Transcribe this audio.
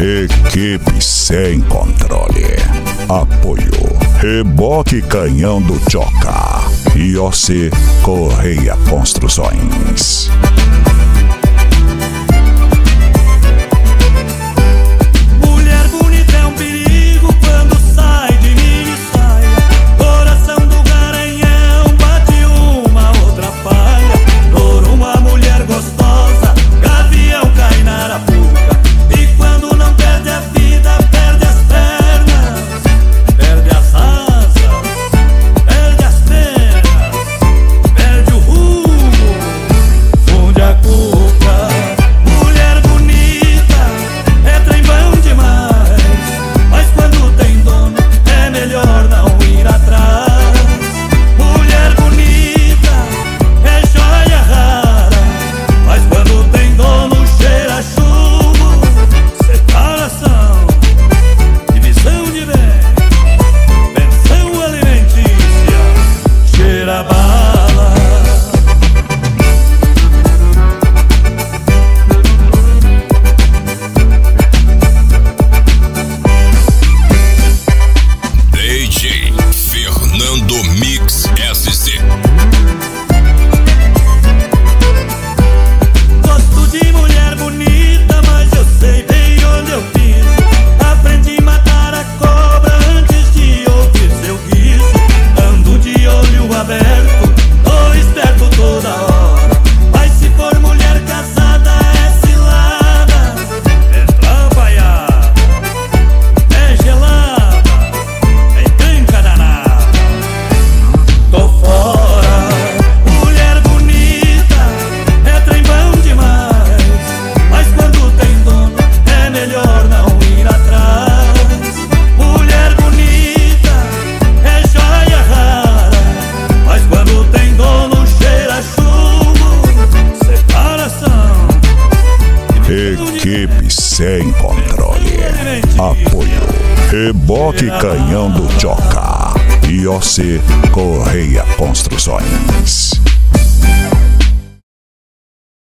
Equipe sem controle. Apoio Reboque Canhão do Tchoca. IOC Correia Construções. Mulher bonita é um perigo quando sai de mini saia. Coração do Garanhão bate uma outra falha. Por uma mulher gostosa, gavião cai na arapuca. E quando não perde a vida, perde as pernas, perde as asas, perde as penas, perde o rumo, funde a cuca. Mulher bonita é trem bom demais, mas quando tem dono é melhor não ir atrás. Mulher bonita é joia rara, mas quando tem dono cheira chumbo, separação, divisão de bem, pensão alimentícia, cheira bala. DJ Fernando Mix SC. Gosto de mulher bonita, mas eu sei bem onde eu piso. Aprendi a matar a cobra antes de ouvir seu guiso. Ando de olho aberto, tô esperto toda hora. Mas se for mulher casada é cilada, é trabalhada, é gelada, é encrenca danada. Tô fora. Mulher bonita é trem bom demais, mas quando tem dono é melhor não ir atrás. Mulher bonita é joia rara, mas quando tem dono cheira chumbo, separação, Equipe sem controle. Apoio Reboque Canhão do Tchoca. IOC Correia Construções.